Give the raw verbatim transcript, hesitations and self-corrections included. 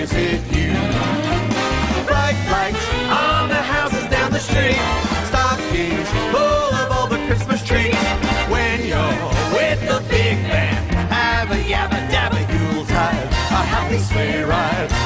visit you. Bright lights on the houses down the street, stockings full of all the Christmas trees. When you're with the big band, have a yabba dabba Yuletide, a happy sleigh ride.